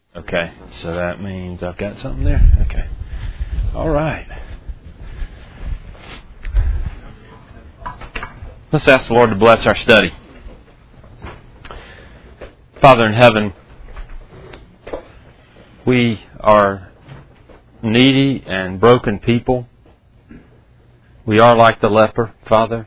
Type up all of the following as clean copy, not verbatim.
Okay, so that means I've got something there? Okay. All right. Let's ask the Lord to bless our study. Father in heaven, we are needy and broken people. We are like the leper, Father.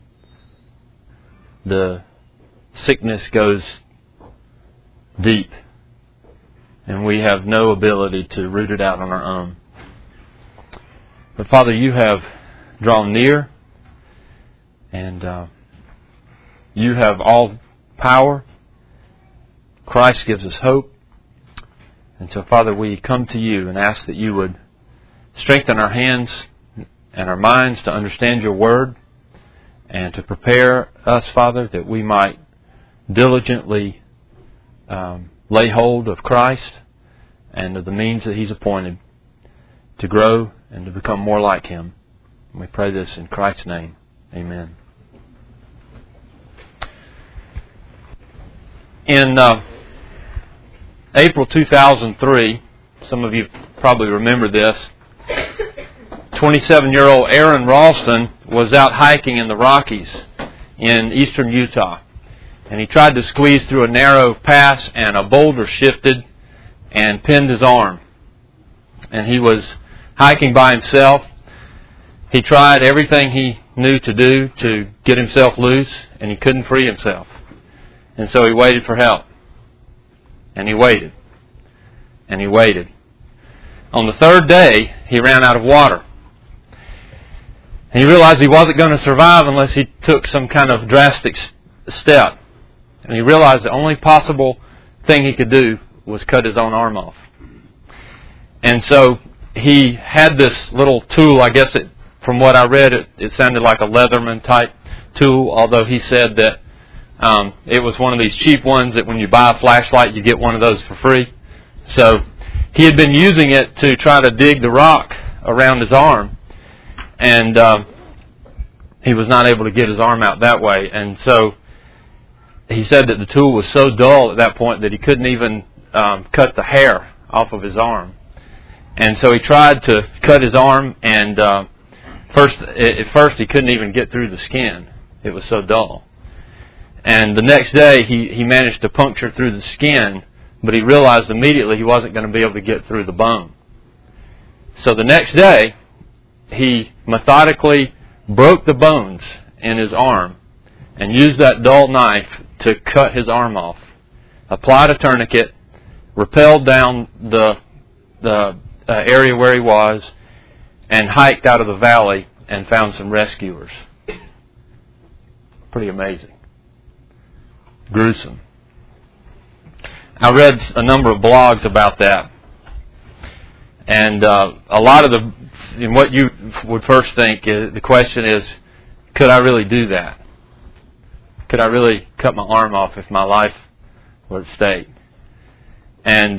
The sickness goes deep, and we have no ability to root it out on our own. But Father, you have drawn near, and you have all power. Christ gives us hope. And so, Father, we come to you and ask that you would strengthen our hands and our minds to understand your word, and to prepare us, Father, that we might diligently lay hold of Christ and of the means that He's appointed to grow and to become more like Him. And we pray this in Christ's name. Amen. In April 2003, some of you probably remember this, 27-year-old Aaron Ralston was out hiking in the Rockies in eastern Utah. And he tried to squeeze through a narrow pass, and a boulder shifted and pinned his arm. And he was hiking by himself. He tried everything he knew to do to get himself loose, and he couldn't free himself. And so he waited for help. And he waited. And he waited. On the third day, he ran out of water. And he realized he wasn't going to survive unless he took some kind of drastic step. And he realized the only possible thing he could do was cut his own arm off. And so he had this little tool. I guess from what I read, it sounded like a Leatherman type tool, although he said that it was one of these cheap ones that when you buy a flashlight, you get one of those for free. So he had been using it to try to dig the rock around his arm, and he was not able to get his arm out that way. And so he said that the tool was so dull at that point that he couldn't even cut the hair off of his arm. And so he tried to cut his arm, and at first he couldn't even get through the skin. It was so dull. And the next day he managed to puncture through the skin, but he realized immediately he wasn't going to be able to get through the bone. So the next day he methodically broke the bones in his arm and used that dull knife to cut his arm off, applied a tourniquet, rappelled down the area where he was, and hiked out of the valley and found some rescuers. Pretty amazing. Gruesome. I read a number of blogs about that, and a lot of what you would first think, the question is, could I really do that? Could I really cut my arm off if my life were at stake? And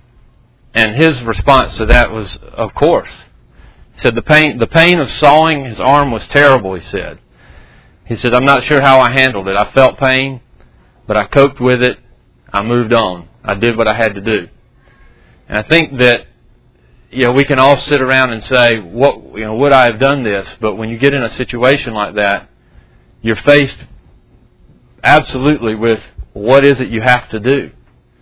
his response to that was, of course. He said the pain of sawing his arm was terrible, he said. He said, I'm not sure how I handled it. I felt pain, but I coped with it. I moved on. I did what I had to do. And I think that, we can all sit around and say, would I have done this? But when you get in a situation like that, you're faced absolutely with what is it you have to do.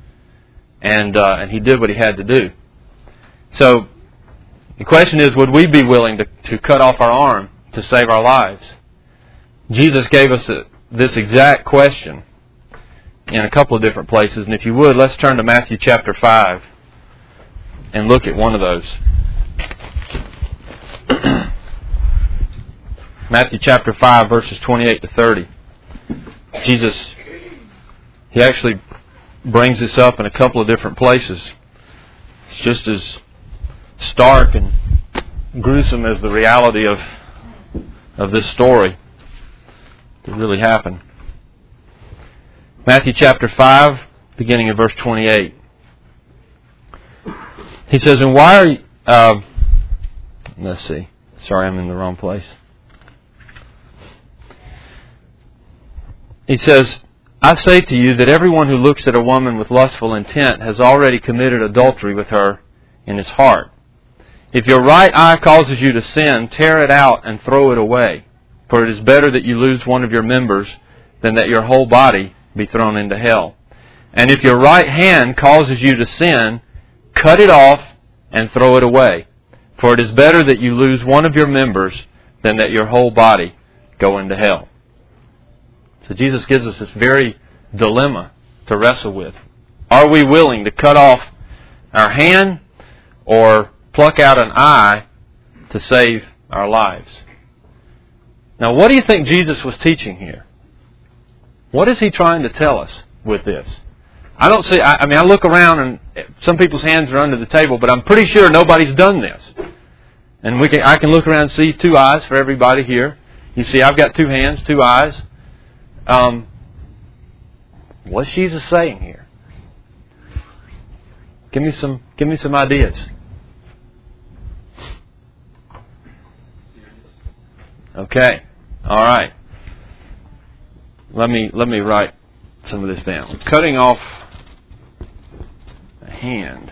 And he did what he had to do. So the question is, would we be willing to cut off our arm to save our lives? Jesus gave us this exact question in a couple of different places. And if you would, let's turn to Matthew chapter 5 and look at one of those. Matthew chapter 5, verses 28 to 30. Jesus, He actually brings this up in a couple of different places. It's just as stark and gruesome as the reality of this story that really happened. Matthew chapter 5, beginning in verse 28. He says, and why are you... let's see. Sorry, I'm in the wrong place. He says, I say to you that everyone who looks at a woman with lustful intent has already committed adultery with her in his heart. If your right eye causes you to sin, tear it out and throw it away. For it is better that you lose one of your members than that your whole body be thrown into hell. And if your right hand causes you to sin, cut it off and throw it away. For it is better that you lose one of your members than that your whole body go into hell. So Jesus gives us this very dilemma to wrestle with. Are we willing to cut off our hand or pluck out an eye to save our lives? Now, what do you think Jesus was teaching here? What is He trying to tell us with this? I don't see, I look around and some people's hands are under the table, but I'm pretty sure nobody's done this. And I can look around and see 2 eyes for everybody here. You see, I've got 2 hands, 2 eyes. What's Jesus saying here? Give me some ideas. Okay. All right. Let me write some of this down. Cutting off a hand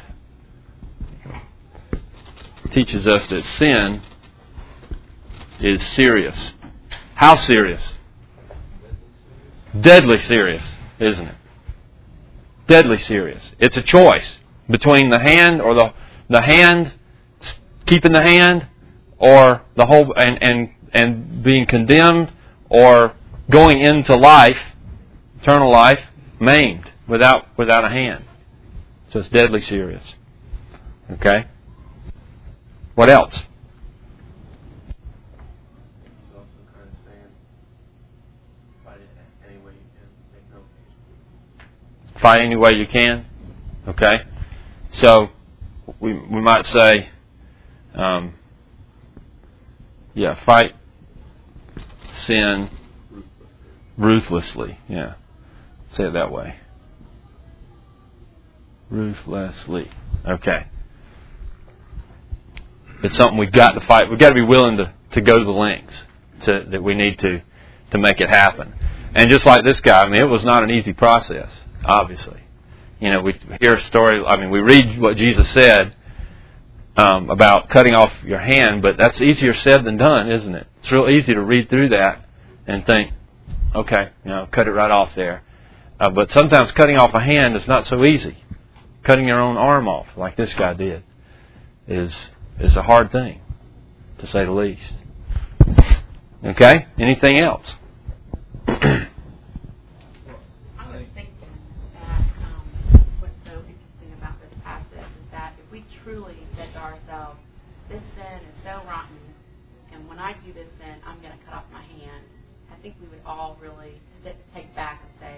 teaches us that sin is serious. How serious? Deadly serious, isn't it? Deadly serious. It's a choice between the hand or the hand, keeping the hand, or the whole and being condemned, or going into life, eternal life, maimed without a hand. So it's deadly serious. Okay? What else? It's also kind of saying, fight it any way you can, make no occasion. Fight any way you can. Okay? So we might say, fight sin ruthlessly. Yeah. Say it that way. Ruthlessly. Okay. It's something we've got to fight. We've got to be willing to go to the lengths that we need to make it happen. And just like this guy, it was not an easy process, obviously. We hear a story, we read what Jesus said about cutting off your hand, but that's easier said than done, isn't it? It's real easy to read through that and think, okay, cut it right off there. But sometimes cutting off a hand is not so easy. Cutting your own arm off, like this guy did, is a hard thing, to say the least. Okay? Anything else? I was thinking that what's so interesting about this passage is that if we truly said to ourselves, this sin is so rotten, and when I do this sin, I'm going to cut off my hand, I think we would all really take back and say,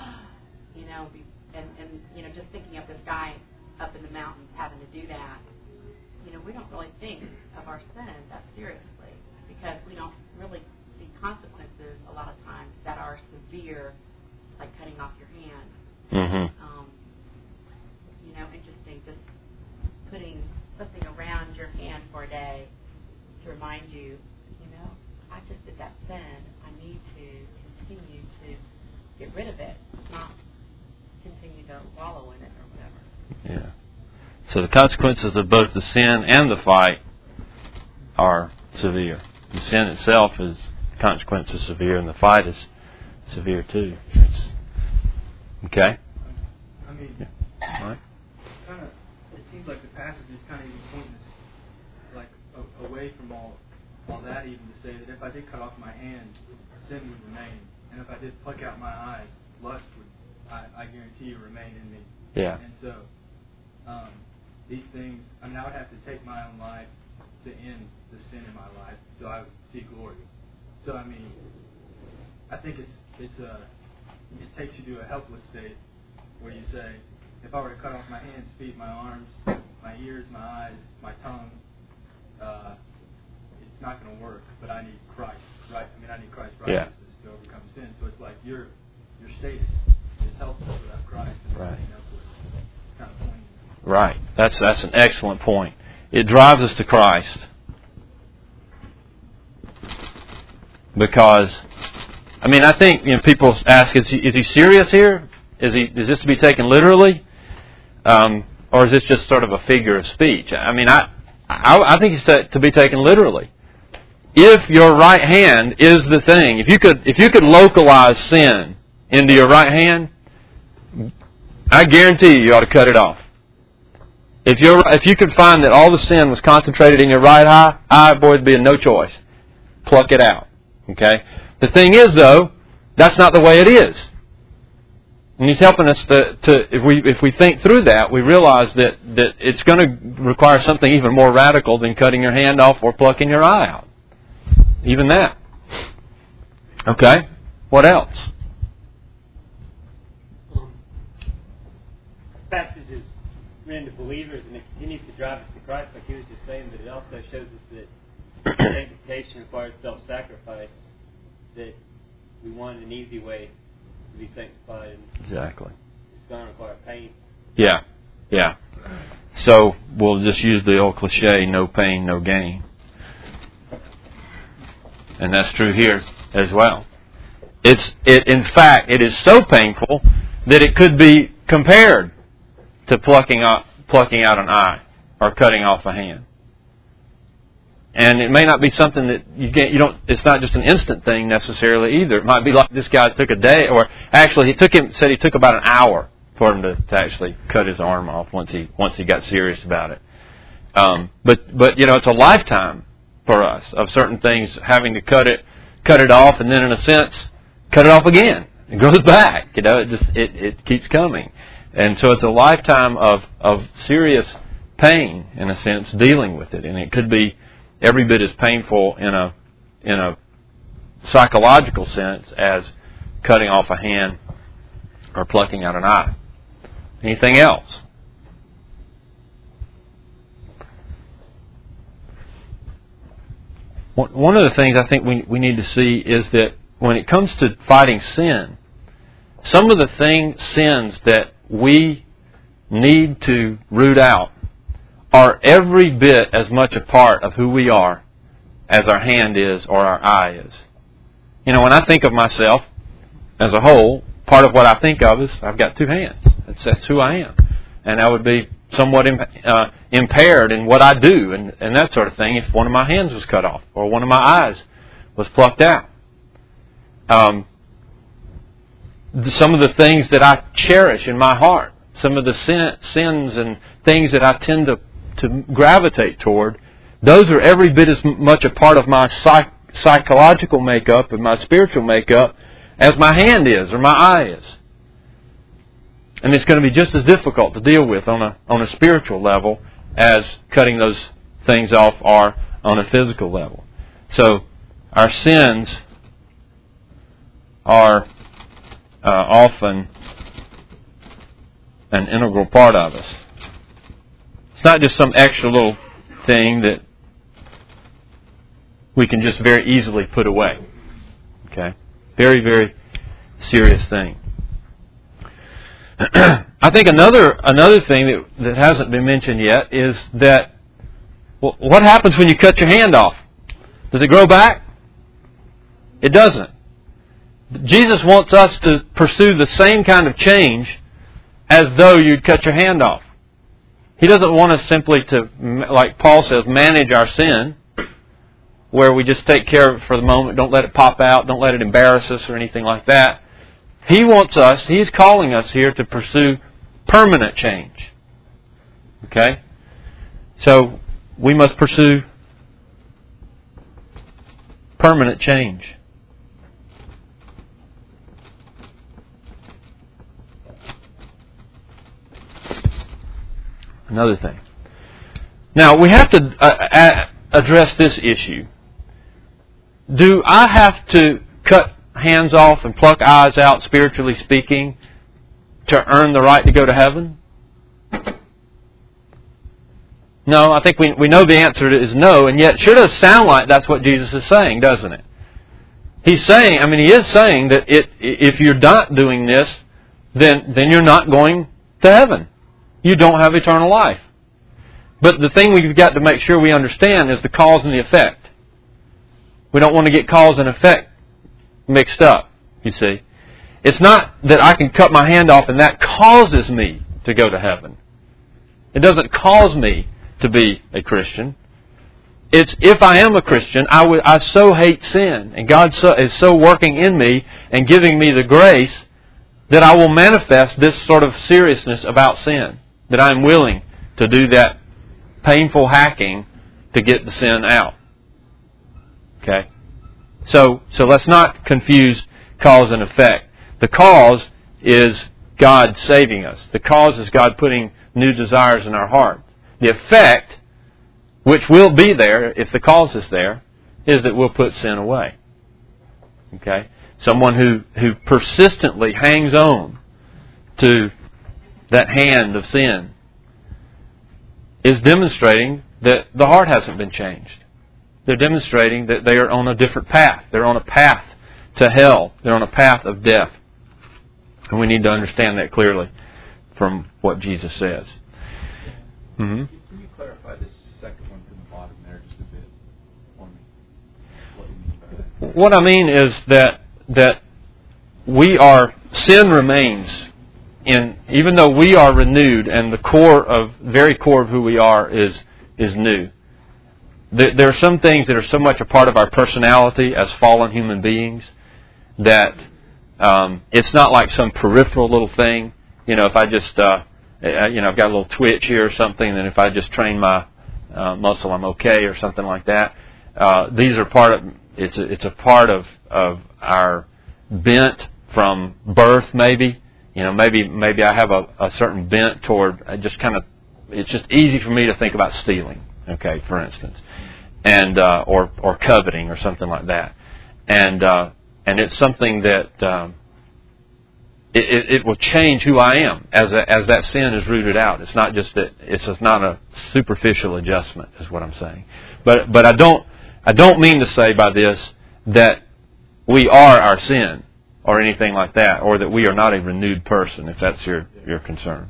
just thinking of this guy up in the mountains having to do that, we don't really think of our sin that seriously because we don't really see consequences a lot of times that are severe, like cutting off your hand. Mm-hmm. Interesting, just putting something around your hand for a day to remind you, I just did that sin. I need to continue to get rid of it, not continue to wallow in it or whatever. Yeah. So the consequences of both the sin and the fight are severe. The sin itself the consequence is severe, and the fight is severe too. Okay? Yeah. All right. It seems like the passage is kind of even pointing us away from all that, even to say that if I did cut off my hand, sin would remain, and if I did pluck out my eyes, lust would, I guarantee you, remain in me. Yeah. And so, these things, I would have to take my own life to end the sin in my life, so I would see glory. So, I think it takes you to a helpless state where you say, if I were to cut off my hands, feet, my arms, my ears, my eyes, my tongue, it's not going to work, but I need Christ, right? I need Christ's righteousness to overcome sin. So it's like your status is helpless without Christ, and everything else was kind of pointing. Right. That's an excellent point. It drives us to Christ because I mean, I think people ask, is he serious here? Is this to be taken literally? Or is this just sort of a figure of speech? I mean, I think it's to be taken literally. If your right hand is the thing, if you could localize sin into your right hand, I guarantee you ought to cut it off. If you could find that all the sin was concentrated in your right eye, boy, it'd be no choice. Pluck it out. Okay? The thing is, though, that's not the way it is. And he's helping us to if we think through that, we realize that it's going to require something even more radical than cutting your hand off or plucking your eye out. Even that. Okay? What else? Passage is written to believers, and it continues to drive us to Christ, like he was just saying, but it also shows us that sanctification requires self-sacrifice, that we want an easy way to be sanctified. And exactly. It's going to require pain. Yeah. So we'll just use the old cliche, no pain, no gain. And that's true here as well. In fact, it is so painful that it could be compared to plucking out an eye or cutting off a hand. And it may not be something that it's not just an instant thing necessarily either. It might be like this guy took a day, or actually he took about an hour for him to actually cut his arm off once he got serious about it. But it's a lifetime for us of certain things, having to cut it off, and then in a sense cut it off again. It grows back. It keeps coming. And so it's a lifetime of serious pain, in a sense, dealing with it. And it could be every bit as painful in a psychological sense as cutting off a hand or plucking out an eye. Anything else? One of the things I think we need to see is that when it comes to fighting sin, some of the sins that we need to root out are every bit as much a part of who we are as our hand is or our eye is. When I think of myself as a whole, part of what I think of is I've got two hands. That's who I am. And I would be somewhat impaired in what I do and that sort of thing if one of my hands was cut off or one of my eyes was plucked out. Some of the things that I cherish in my heart, some of the sins and things that I tend to gravitate toward, those are every bit as much a part of my psychological makeup and my spiritual makeup as my hand is or my eye is. And it's going to be just as difficult to deal with on a spiritual level as cutting those things off are on a physical level. So our sins are often an integral part of us. It's not just some extra little thing that we can just very easily put away. Okay? Very, very serious thing. I think another thing that hasn't been mentioned yet is that what happens when you cut your hand off? Does it grow back? It doesn't. Jesus wants us to pursue the same kind of change as though you'd cut your hand off. He doesn't want us simply to, like Paul says, manage our sin, where we just take care of it for the moment, don't let it pop out, don't let it embarrass us or anything like that. He's calling us here to pursue permanent change. Okay? So, we must pursue permanent change. Another thing. Now, we have to address this issue. Do I have to cut hands off and pluck eyes out, spiritually speaking, to earn the right to go to heaven? No, I think we know the answer is no, and yet it sure does sound like that's what Jesus is saying, doesn't it? He is saying that if you're not doing this, then you're not going to heaven. You don't have eternal life. But the thing we've got to make sure we understand is the cause and the effect. We don't want to get cause and effect mixed up. You see? It's not that I can cut my hand off and that causes me to go to heaven. It doesn't cause me to be a Christian. It's if I am a Christian, I so hate sin, and God is so working in me and giving me the grace that I will manifest this sort of seriousness about sin, that I'm willing to do that painful hacking to get the sin out. Okay? So let's not confuse cause and effect. The cause is God saving us. The cause is God putting new desires in our heart. The effect, which will be there if the cause is there, is that we'll put sin away. Okay? Someone who persistently hangs on to that hand of sin is demonstrating that the heart hasn't been changed. They're demonstrating that they are on a different path. They're on a path to hell. They're on a path of death. And we need to understand that clearly from what Jesus says. Mm-hmm. Can you clarify this second one from the bottom there just a bit for me? What do you mean by that? What I mean is that sin remains in, even though we are renewed and the very core of who we are is new. There are some things that are so much a part of our personality as fallen human beings that it's not like some peripheral little thing. If I just, I've got a little twitch here or something, and if I just train my muscle, I'm okay, or something like that. These are part of. It's a part of our bent from birth, maybe. Maybe I have a certain bent toward just kind of. It's just easy for me to think about stealing. Okay, for instance, and or coveting or something like that, and it's something that it will change who I am as that sin is rooted out. It's not just that it's just not a superficial adjustment, is what I'm saying. But I don't mean to say by this that we are our sin or anything like that, or that we are not a renewed person, if that's your concern.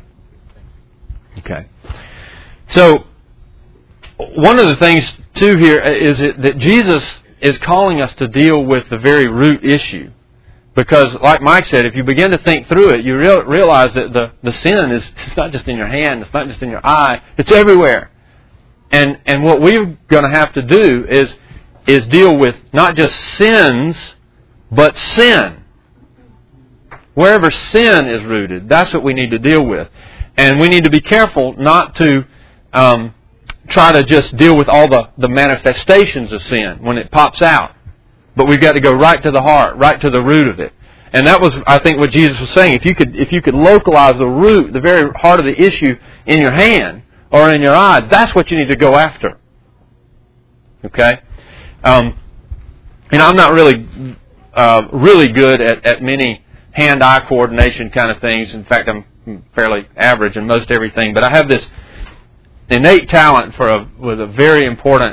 Okay, so. One of the things, too, here is that Jesus is calling us to deal with the very root issue. Because, like Mike said, if you begin to think through it, you realize that the sin is it's not just in your hand, it's not just in your eye, it's everywhere. And what we're going to have to do is deal with not just sins, but sin. Wherever sin is rooted, that's what we need to deal with. And we need to be careful not to try to just deal with all the manifestations of sin when it pops out. But we've got to go right to the heart, right to the root of it. And that was, I think, what Jesus was saying. If you could localize the root, the very heart of the issue in your hand or in your eye, that's what you need to go after. Okay? I'm not really good at many hand-eye coordination kind of things. In fact, I'm fairly average in most everything. But I have this innate talent with a very important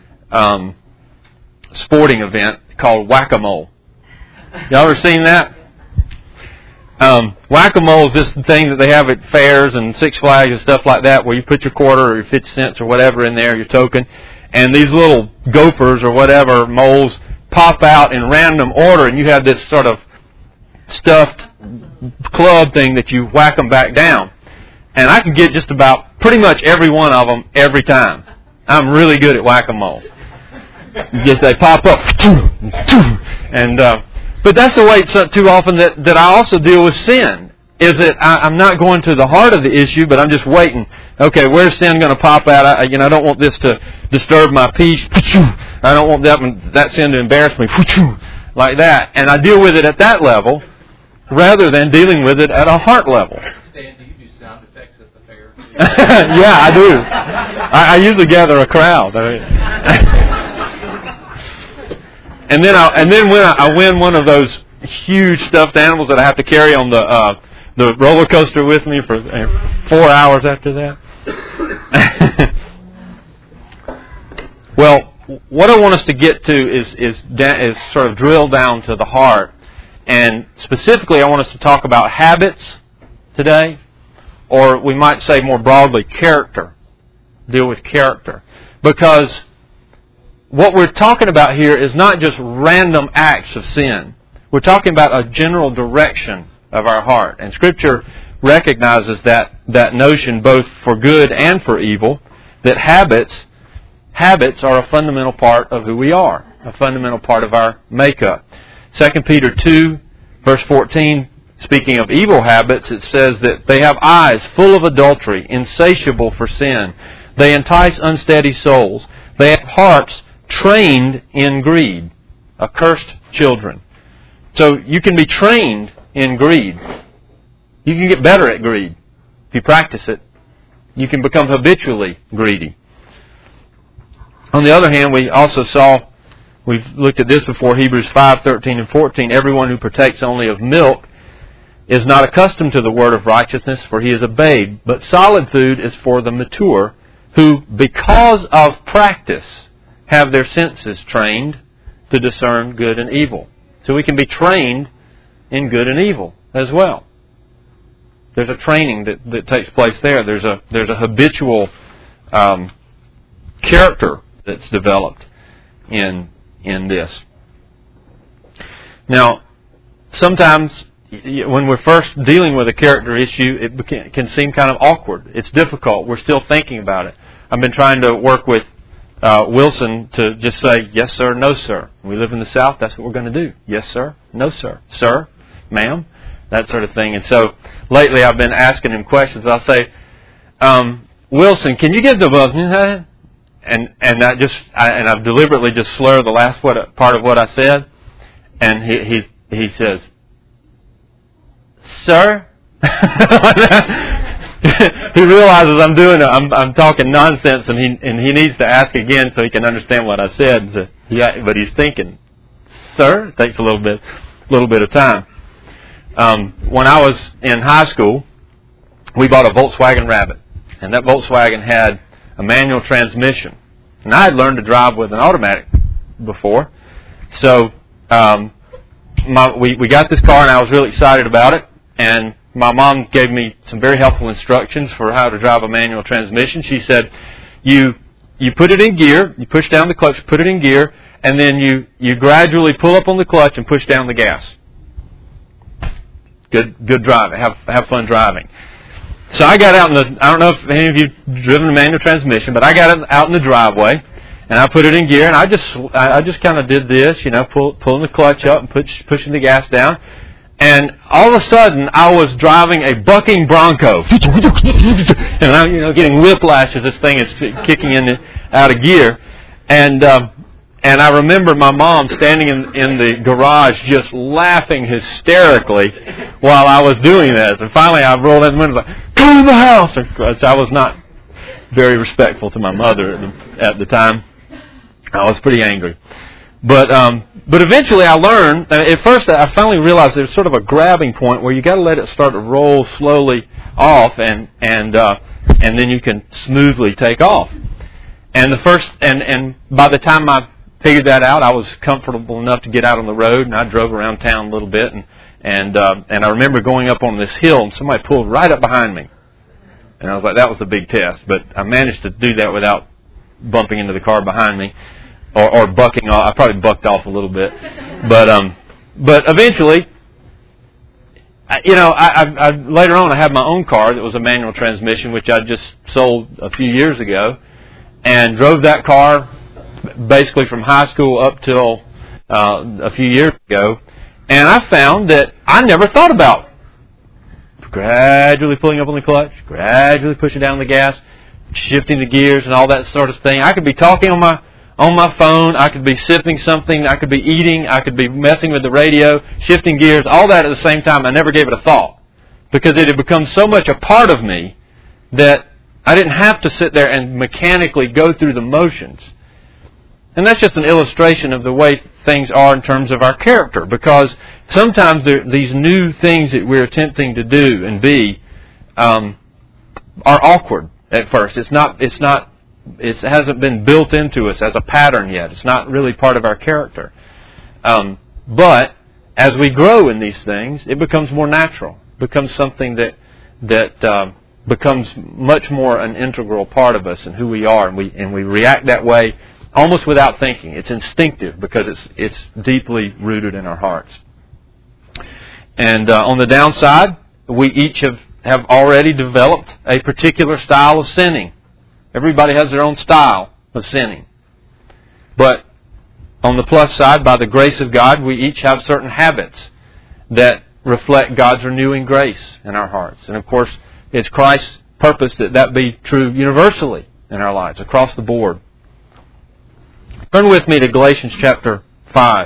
sporting event called Whack-A-Mole. Y'all ever seen that? Whack-A-Mole is this thing that they have at fairs and Six Flags and stuff like that, where you put your quarter or your 50 cents or whatever in there, your token, and these little gophers or whatever moles pop out in random order, and you have this sort of stuffed club thing that you whack them back down. And I can get just about pretty much every one of them every time. I'm really good at Whack-A-Mole. Just they pop up, and but that's the way too often that I also deal with sin. Is that I'm not going to the heart of the issue, but I'm just waiting. Okay, where's sin going to pop out? I don't want this to disturb my peace. I don't want that sin to embarrass me, like that. And I deal with it at that level, rather than dealing with it at a heart level. Stan, do you do sound effects at the fair? Yeah, I do. I usually gather a crowd. And then when I win one of those huge stuffed animals that I have to carry on the roller coaster with me for 4 hours after that. Well, what I want us to get to is sort of drill down to the heart, and specifically I want us to talk about habits today, or we might say more broadly character. Deal with character, because what we're talking about here is not just random acts of sin. We're talking about a general direction of our heart. And Scripture recognizes that notion both for good and for evil, that habits are a fundamental part of who we are, a fundamental part of our makeup. 2 Peter 2, verse 14, speaking of evil habits, it says that they have eyes full of adultery, insatiable for sin. They entice unsteady souls. They have hearts trained in greed, accursed children. So you can be trained in greed. You can get better at greed. If you practice it, you can become habitually greedy. On the other hand, we also saw, we've looked at this before, Hebrews 5:13 and 14, everyone who partakes only of milk is not accustomed to the word of righteousness, for he is a babe. But solid food is for the mature, who, because of practice, have their senses trained to discern good and evil. So we can be trained in good and evil as well. There's a training that takes place there. There's a habitual character that's developed in this. Now, sometimes when we're first dealing with a character issue, it can seem kind of awkward. It's difficult. We're still thinking about it. I've been trying to work with Wilson to just say, yes, sir, no, sir. We live in the South. That's what we're going to do. Yes, sir. No, sir. Sir, ma'am, that sort of thing. And so lately I've been asking him questions. I'll say, Wilson, can you give the buzz? And I've deliberately just slurred the last part of what I said. And he says, sir? He realizes I'm talking nonsense, and he needs to ask again so he can understand what I said. So but he's thinking, sir? It takes a little bit of time. When I was in high school, we bought a Volkswagen Rabbit, and that Volkswagen had a manual transmission, and I had learned to drive with an automatic before. So we got this car, and I was really excited about it. And my mom gave me some very helpful instructions for how to drive a manual transmission. She said, you put it in gear, you push down the clutch, put it in gear, and then you gradually pull up on the clutch and push down the gas. Good driving. Have fun driving. So I got out I don't know if any of you have driven a manual transmission, but I got it out in the driveway, and I put it in gear, and I just kind of did this, pulling the clutch up and pushing the gas down. And all of a sudden, I was driving a bucking Bronco, and I'm getting whiplash as this thing is kicking out of gear. And I remember my mom standing in the garage just laughing hysterically while I was doing this. And finally, I rolled in the window like, "Go to the house!" And I was not very respectful to my mother at the time. I was pretty angry. But eventually I learned, at first I finally realized there's sort of a grabbing point where you got to let it start to roll slowly off and then you can smoothly take off. And by the time I figured that out, I was comfortable enough to get out on the road, and I drove around town a little bit, and I remember going up on this hill and somebody pulled right up behind me. And I was like, that was a big test, but I managed to do that without bumping into the car behind me. Or bucking off. I probably bucked off a little bit, but eventually, I later on I had my own car that was a manual transmission, which I just sold a few years ago, and drove that car basically from high school up till a few years ago, and I found that I never thought about gradually pulling up on the clutch, gradually pushing down the gas, shifting the gears, and all that sort of thing. I could be talking on my phone, I could be sipping something, I could be eating, I could be messing with the radio, shifting gears, all that at the same time. I never gave it a thought because it had become so much a part of me that I didn't have to sit there and mechanically go through the motions. And that's just an illustration of the way things are in terms of our character, because sometimes these new things that we're attempting to do and be are awkward at first. It hasn't been built into us as a pattern yet. It's not really part of our character. But as we grow in these things, it becomes more natural. It becomes something that becomes much more an integral part of us and who we are, and we react that way almost without thinking. It's instinctive because it's deeply rooted in our hearts. And on the downside, we each have already developed a particular style of sinning. Everybody has their own style of sinning. But on the plus side, by the grace of God, we each have certain habits that reflect God's renewing grace in our hearts. And of course, it's Christ's purpose that that be true universally in our lives, across the board. Turn with me to Galatians chapter 5.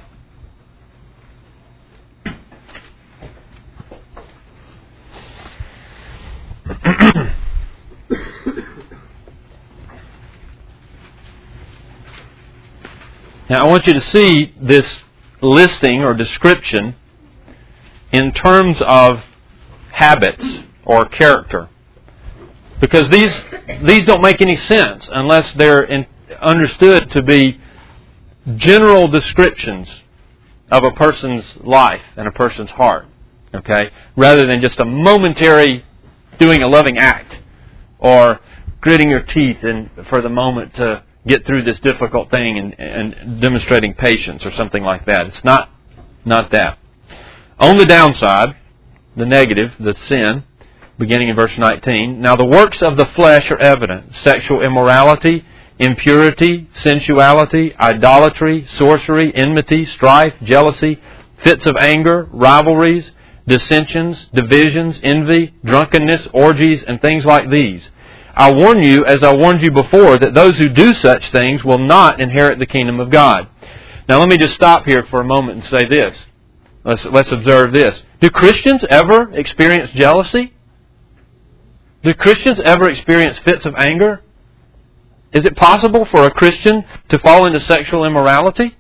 Now I want you to see this listing or description in terms of habits or character. Because these don't make any sense unless they're understood to be general descriptions of a person's life and a person's heart. Okay? Rather than just a momentary doing a loving act or gritting your teeth for the moment to get through this difficult thing and demonstrating patience or something like that. It's not that. On the downside, the negative, the sin, beginning in verse 19, now the works of the flesh are evident: sexual immorality, impurity, sensuality, idolatry, sorcery, enmity, strife, jealousy, fits of anger, rivalries, dissensions, divisions, envy, drunkenness, orgies, and things like these. I warn you, as I warned you before, that those who do such things will not inherit the kingdom of God. Now let me just stop here for a moment and say this. Let's observe this. Do Christians ever experience jealousy? Do Christians ever experience fits of anger? Is it possible for a Christian to fall into sexual immorality?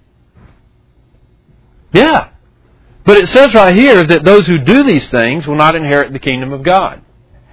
Yeah. But it says right here that those who do these things will not inherit the kingdom of God.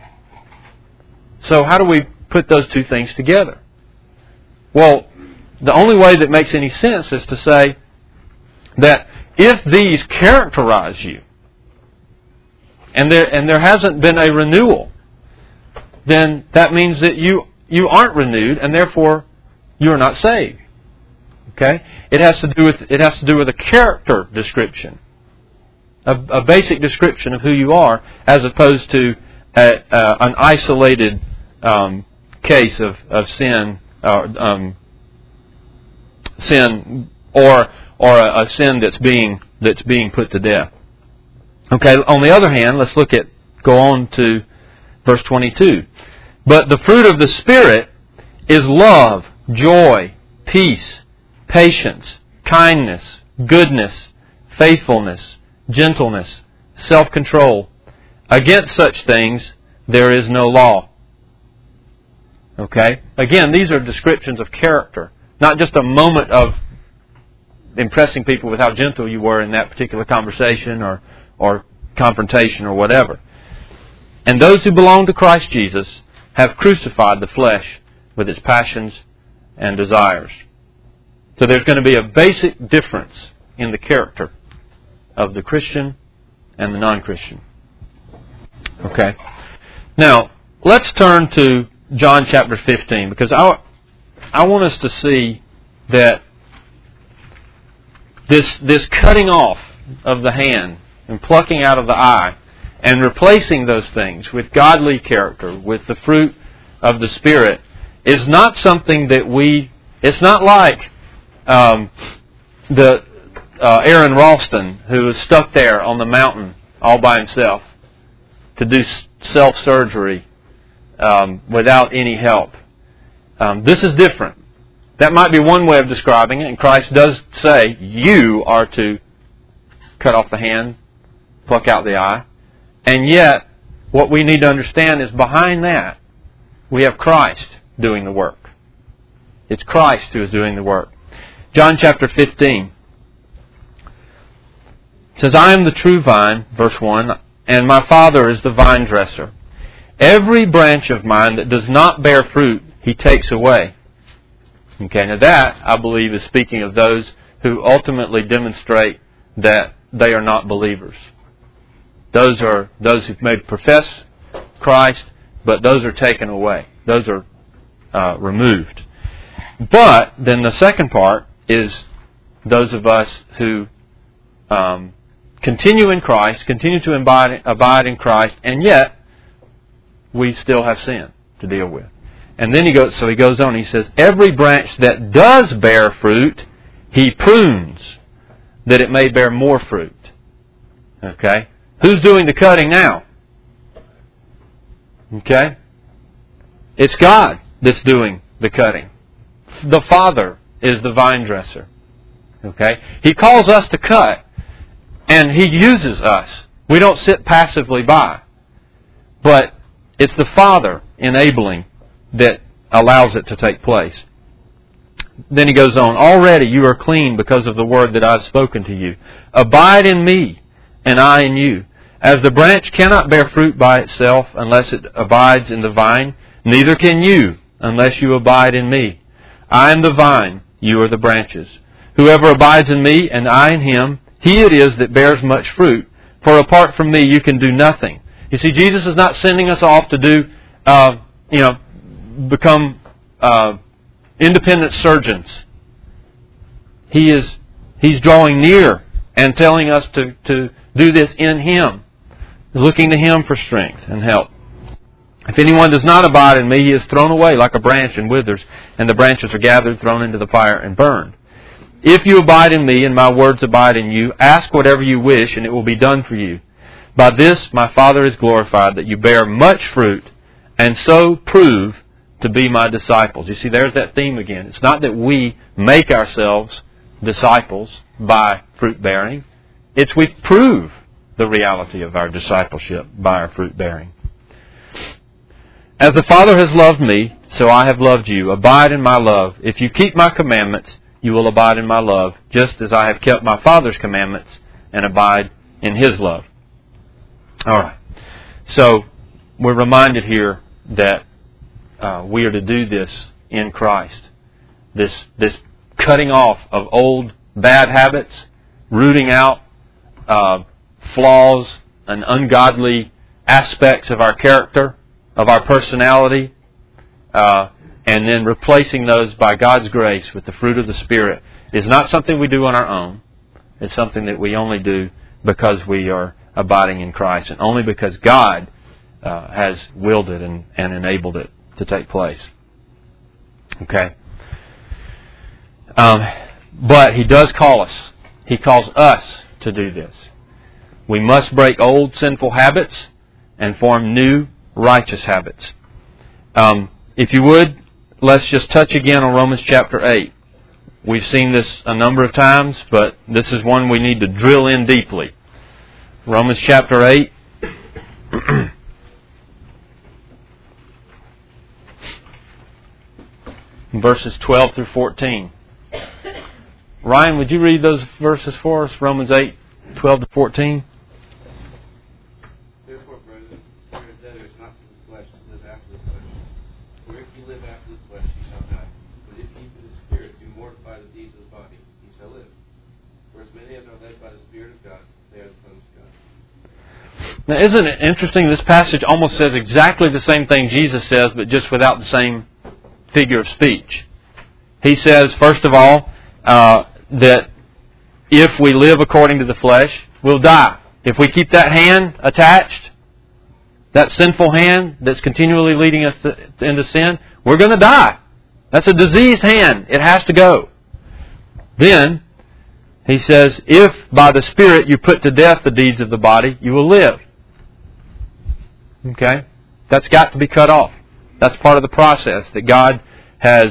So how do we put those two things together? Well, the only way that makes any sense is to say that if these characterize you, and there hasn't been a renewal, then that means that you aren't renewed, and therefore you are not saved. Okay? It has to do with a character description, a basic description of who you are, as opposed to an isolated case of sin, sin or a sin that's being put to death. Okay. On the other hand, let's go on to verse 22. But the fruit of the Spirit is love, joy, peace, patience, kindness, goodness, faithfulness, gentleness, self-control. Against such things there is no law. Okay? Again, these are descriptions of character, not just a moment of impressing people with how gentle you were in that particular conversation or confrontation or whatever. And those who belong to Christ Jesus have crucified the flesh with its passions and desires. So there's going to be a basic difference in the character of the Christian and the non-Christian. Okay. Now, let's turn to John chapter 15, because I want us to see that this cutting off of the hand and plucking out of the eye and replacing those things with godly character, with the fruit of the Spirit, is not something that it's not like Aaron Ralston, who was stuck there on the mountain all by himself to do self-surgery without any help. This is different. That might be one way of describing it, and Christ does say you are to cut off the hand, pluck out the eye. And yet, what we need to understand is behind that, we have Christ doing the work. It's Christ who is doing the work. John chapter 15 says, I am the true vine, verse 1, and my Father is the vine dresser. Every branch of mine that does not bear fruit, He takes away. Okay, now that, I believe, is speaking of those who ultimately demonstrate that they are not believers. Those are those who may profess Christ, but those are taken away. Those are removed. But then the second part is those of us who continue in Christ, continue to abide in Christ, and yet we still have sin to deal with. And then he goes on, he says, every branch that does bear fruit, he prunes, that it may bear more fruit. Okay? Who's doing the cutting now? Okay? It's God that's doing the cutting. The Father is the vine dresser. Okay? He calls us to cut, and He uses us. We don't sit passively by. But it's the Father enabling that allows it to take place. Then he goes on, already you are clean because of the word that I have spoken to you. Abide in me, and I in you. As the branch cannot bear fruit by itself unless it abides in the vine, neither can you unless you abide in me. I am the vine, you are the branches. Whoever abides in me, and I in him, he it is that bears much fruit. For apart from me you can do nothing. You see, Jesus is not sending us off to do, become independent surgeons. He's drawing near and telling us to do this in Him, looking to Him for strength and help. If anyone does not abide in me, he is thrown away like a branch and withers, and the branches are gathered, thrown into the fire, and burned. If you abide in me, and my words abide in you, ask whatever you wish, and it will be done for you. By this my Father is glorified, that you bear much fruit, and so prove to be my disciples. You see, there's that theme again. It's not that we make ourselves disciples by fruit bearing. It's we prove the reality of our discipleship by our fruit bearing. As the Father has loved me, so I have loved you. Abide in my love. If you keep my commandments, you will abide in my love, just as I have kept my Father's commandments and abide in His love. All right. So we're reminded here that we are to do this in Christ. This cutting off of old bad habits, rooting out flaws and ungodly aspects of our character, of our personality, and then replacing those by God's grace with the fruit of the Spirit is not something we do on our own. It's something that we only do because we are abiding in Christ, and only because God has willed it and enabled it to take place. Okay? But He does call us. He calls us to do this. We must break old sinful habits and form new righteous habits. If you would, let's just touch again on Romans chapter 8. We've seen this a number of times, but this is one we need to drill in deeply. Romans chapter 8. Verses 12 through 14. Ryan, would you read those verses for us? Romans 8, 12 to 14. Therefore, brethren, we are debtors not to the flesh to live after the flesh. For if you live after the flesh, you shall die. But if you through the Spirit do mortify the deeds of the body, you shall live. For as many as are led by the Spirit of God, they are the sons of God. Now, isn't it interesting? This passage almost says exactly the same thing Jesus says, but just without the same figure of speech. He says, first of all, that if we live according to the flesh, we'll die. If we keep that hand attached, that sinful hand that's continually leading us into sin, we're going to die. That's a diseased hand. It has to go. Then, he says, if by the Spirit you put to death the deeds of the body, you will live. Okay? That's got to be cut off. That's part of the process that God has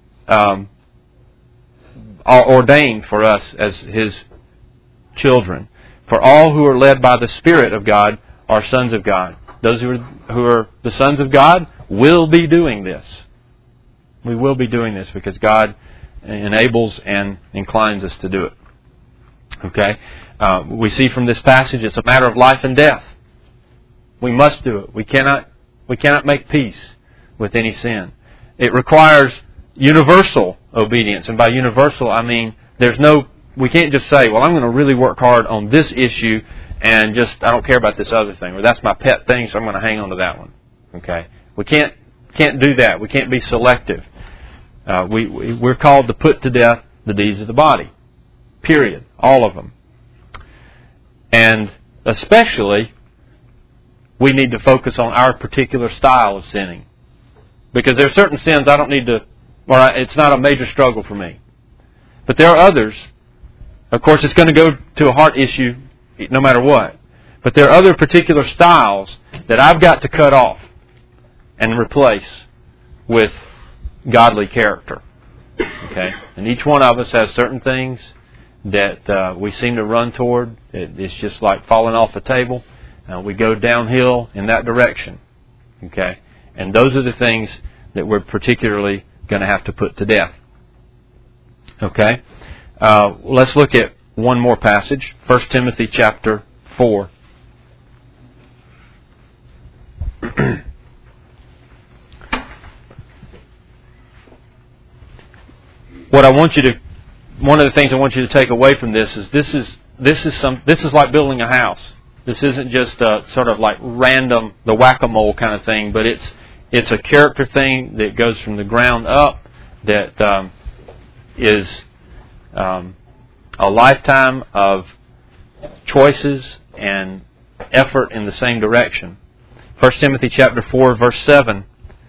ordained for us as His children. For all who are led by the Spirit of God are sons of God. Those who are the sons of God will be doing this. We will be doing this because God enables and inclines us to do it. Okay? We see from this passage it's a matter of life and death. We must do it. We cannot make peace with any sin. It requires universal obedience. And by universal, I mean we can't just say, well, I'm going to really work hard on this issue and I don't care about this other thing, or that's my pet thing, so I'm going to hang on to that one. Okay? We can't do that. We can't be selective. We're called to put to death the deeds of the body. Period. All of them. And especially, we need to focus on our particular style of sinning. Because there are certain sins I don't need to, or it's not a major struggle for me. But there are others. Of course, it's going to go to a heart issue no matter what. But there are other particular styles that I've got to cut off and replace with godly character. Okay? And each one of us has certain things that we seem to run toward. It's just like falling off a table. We go downhill in that direction. Okay? And those are the things that we're particularly going to have to put to death. Okay? Let's look at one more passage. 1 Timothy chapter 4. One of the things I want you to take away from this is this is like building a house. This isn't just sort of like random, the whack-a-mole kind of thing, but it's a character thing that goes from the ground up, that is a lifetime of choices and effort in the same direction. 1 Timothy chapter 4, verse 7.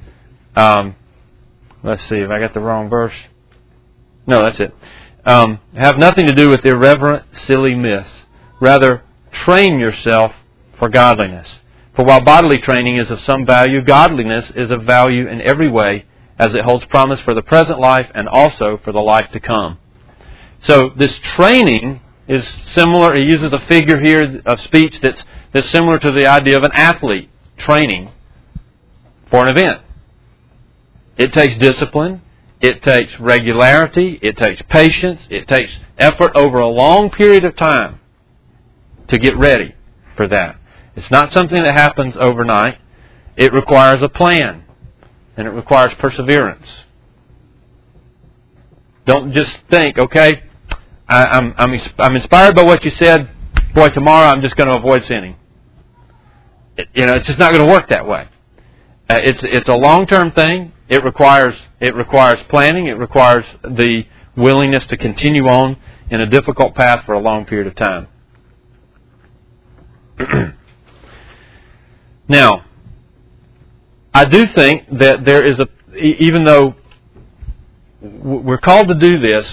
Let's see if I got the wrong verse. No, that's it. Have nothing to do with irreverent, silly myths. Rather, train yourself for godliness. For while bodily training is of some value, godliness is of value in every way, as it holds promise for the present life and also for the life to come. So this training is similar. He uses a figure here of speech that's similar to the idea of an athlete training for an event. It takes discipline. It takes regularity. It takes patience. It takes effort over a long period of time to get ready for that. It's not something that happens overnight. It requires a plan, and it requires perseverance. Don't just think, okay, I'm inspired by what you said. Boy, tomorrow I'm just going to avoid sinning. It's just not going to work that way. It's a long-term thing. It requires planning. It requires the willingness to continue on in a difficult path for a long period of time. Now, I do think that there is even though we're called to do this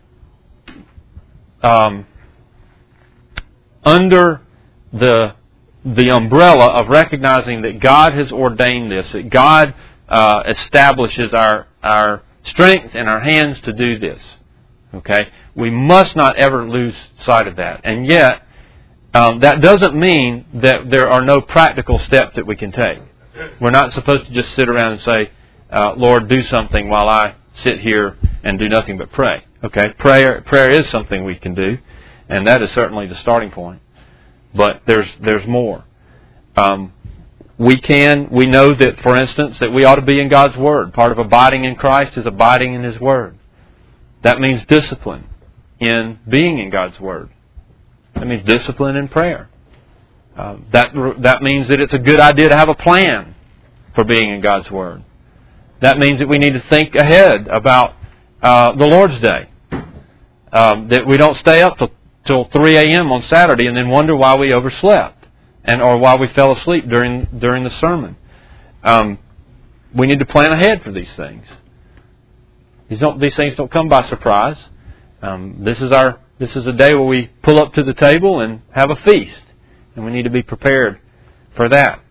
under the umbrella of recognizing that God has ordained this, that God establishes our strength and our hands to do this. Okay? We must not ever lose sight of that. And yet, that doesn't mean that there are no practical steps that we can take. We're not supposed to just sit around and say, Lord, do something while I sit here and do nothing but pray. Okay? Prayer is something we can do, and that is certainly the starting point. But there's more. We know that, for instance, that we ought to be in God's Word. Part of abiding in Christ is abiding in His Word. That means discipline in being in God's Word. That means discipline in prayer. That means that it's a good idea to have a plan for being in God's Word. That means that we need to think ahead about the Lord's Day. That we don't stay up till 3 a.m. on Saturday and then wonder why we overslept or why we fell asleep during the sermon. We need to plan ahead for these things. These things don't come by surprise. This is a day where we pull up to the table and have a feast, and we need to be prepared for that.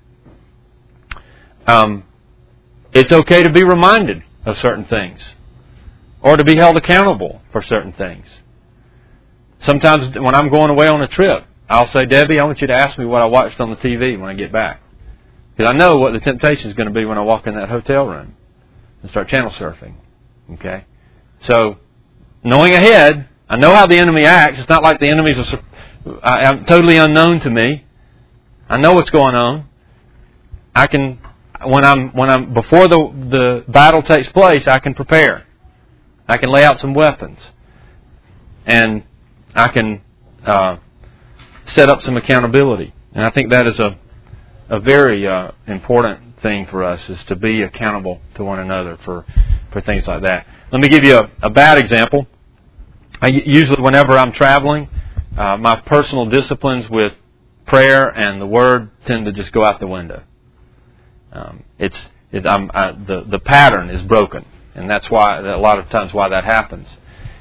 It's okay to be reminded of certain things, or to be held accountable for certain things. Sometimes when I'm going away on a trip, I'll say, Debbie, I want you to ask me what I watched on the TV when I get back. Because I know what the temptation is going to be when I walk in that hotel room and start channel surfing. Okay? So, knowing ahead, I know how the enemy acts. It's not like the enemy's totally unknown to me. I know what's going on. I can, when I'm before the battle takes place, I can prepare. I can lay out some weapons. And I can set up some accountability. And I think that is a very important thing for us, is to be accountable to one another for things like that. Let me give you a bad example. Usually whenever I'm traveling, my personal disciplines with prayer and the Word tend to just go out the window. The pattern is broken, and that's why a lot of times why that happens.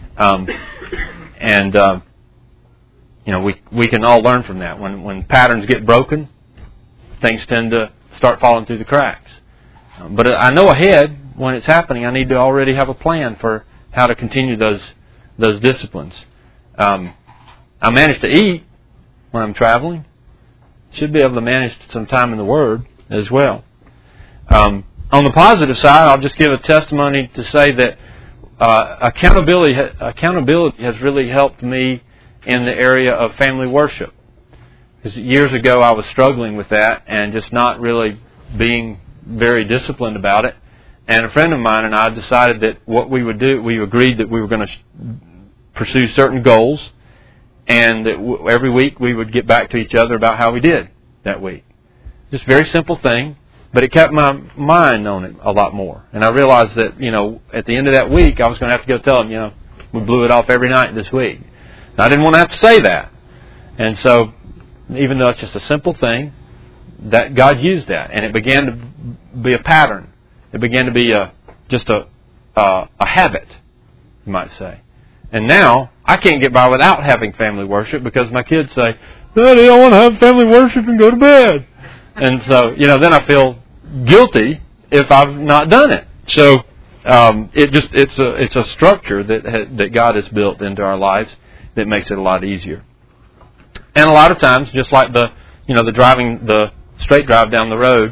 We can all learn from that. When patterns get broken, things tend to start falling through the cracks. But I know ahead when it's happening, I need to already have a plan for how to continue those disciplines. I manage to eat when I'm traveling. Should be able to manage some time in the Word as well. On the positive side, I'll just give a testimony to say that accountability has really helped me in the area of family worship. Because years ago I was struggling with that and just not really being very disciplined about it. And a friend of mine and I decided that what we would do, we agreed that we were going to pursue certain goals, and that every week we would get back to each other about how we did that week. Just a very simple thing, but it kept my mind on it a lot more. And I realized that, at the end of that week, I was going to have to go tell them, we blew it off every night this week. And I didn't want to have to say that. And so, even though it's just a simple thing, that God used that, and it began to be a pattern. It began to be just a habit, you might say. And now, I can't get by without having family worship because my kids say, Daddy, I want to have family worship and go to bed. And so, then I feel guilty if I've not done it. So, it's a structure that God has built into our lives that makes it a lot easier. And a lot of times, just like the straight drive down the road,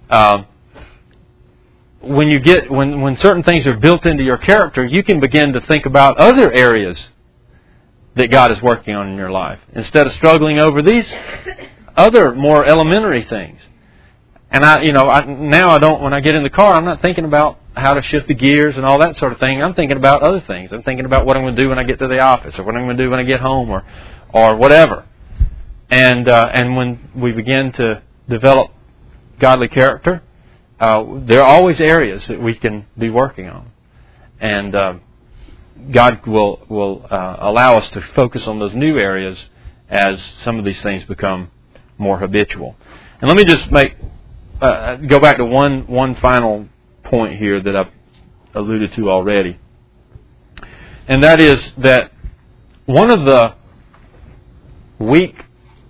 when certain things are built into your character, you can begin to think about other areas that God is working on in your life instead of struggling over these other more elementary things. And when I get in the car, I'm not thinking about how to shift the gears and all that sort of thing. I'm thinking about other things. I'm thinking about what I'm going to do when I get to the office, or what I'm going to do when I get home, or whatever. And when we begin to develop godly character, there are always areas that we can be working on, and God will allow us to focus on those new areas as some of these things become more habitual. And let me just go back to one final point here that I've alluded to already, and that is that one of the weak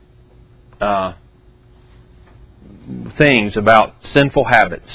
things about sinful habits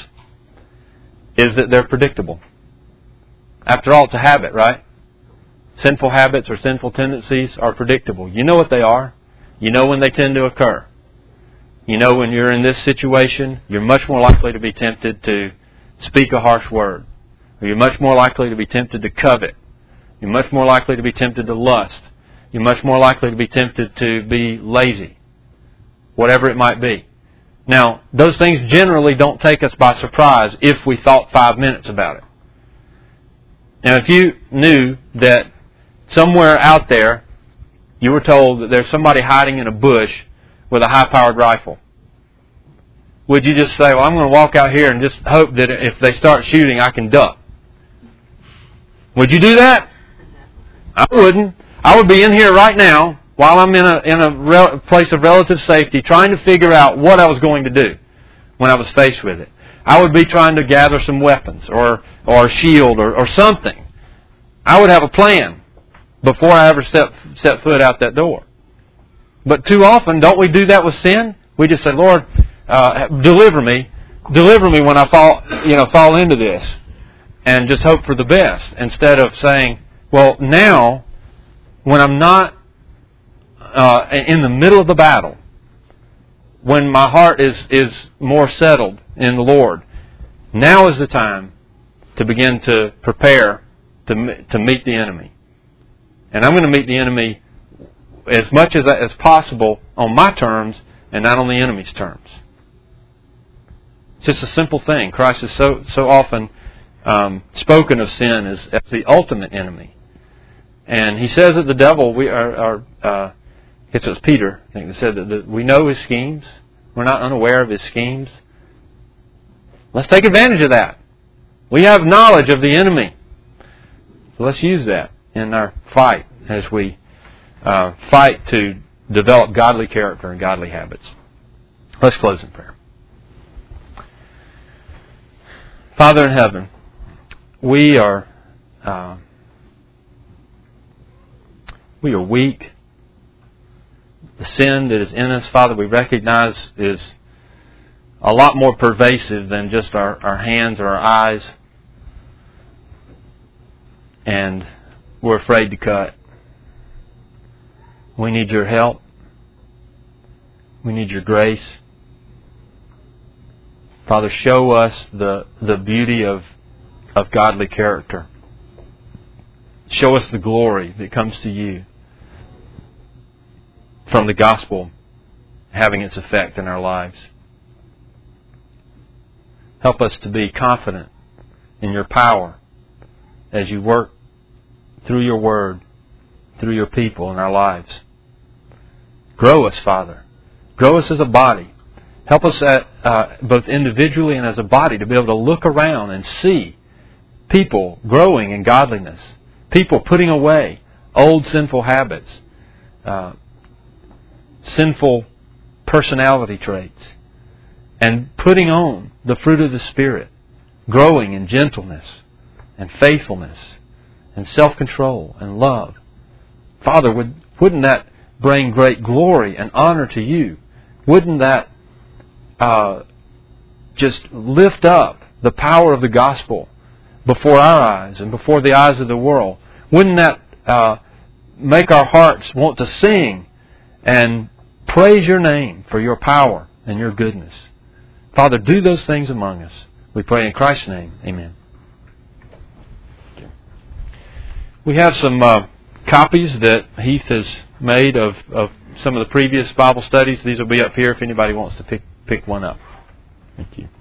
is that they're predictable. After all, it's a habit, right? Sinful habits or sinful tendencies are predictable. You know what they are. You know when they tend to occur. You know when you're in this situation, you're much more likely to be tempted to speak a harsh word. Or you're much more likely to be tempted to covet. You're much more likely to be tempted to lust. You're much more likely to be tempted to be lazy. Whatever it might be. Now, those things generally don't take us by surprise if we thought 5 minutes about it. Now, if you knew that somewhere out there you were told that there's somebody hiding in a bush with a high-powered rifle, would you just say, well, I'm going to walk out here and just hope that if they start shooting, I can duck? Would you do that? I wouldn't. I would be in here right now while I'm in a place of relative safety trying to figure out what I was going to do when I was faced with it. I would be trying to gather some weapons or a shield or something. I would have a plan before I ever set foot out that door. But too often, don't we do that with sin? We just say, Lord, deliver me when I fall into this, and just hope for the best, instead of saying, well, now, when I'm not in the middle of the battle, when my heart is more settled in the Lord, now is the time to begin to prepare to meet the enemy. And I'm going to meet the enemy as much as possible on my terms and not on the enemy's terms. It's just a simple thing. Christ is so often spoken of sin as the ultimate enemy. And he says that the devil, I guess it was Peter, I think, that said that we know his schemes. We're not unaware of his schemes. Let's take advantage of that. We have knowledge of the enemy. So let's use that in our fight as we fight to develop godly character and godly habits. Let's close in prayer. Father in heaven, we are weak. The sin that is in us, Father, we recognize is a lot more pervasive than just our hands or our eyes. And we're afraid to cut. We need your help. We need your grace. Father, show us the beauty of godly character. Show us the glory that comes to you from the gospel having its effect in our lives. Help us to be confident in your power as you work through your word, through your people in our lives. Grow us, Father. Grow us as a body. Help us both individually and as a body to be able to look around and see people growing in godliness, people putting away old sinful habits, sinful personality traits, and putting on the fruit of the Spirit, growing in gentleness and faithfulness and self-control and love. Father, wouldn't that bring great glory and honor to you? Wouldn't that just lift up the power of the gospel before our eyes and before the eyes of the world? Wouldn't that make our hearts want to sing and praise your name for your power and your goodness? Father, do those things among us. We pray in Christ's name. Amen. We have some copies that Heath has made of some of the previous Bible studies. These will be up here if anybody wants to pick one up. Thank you.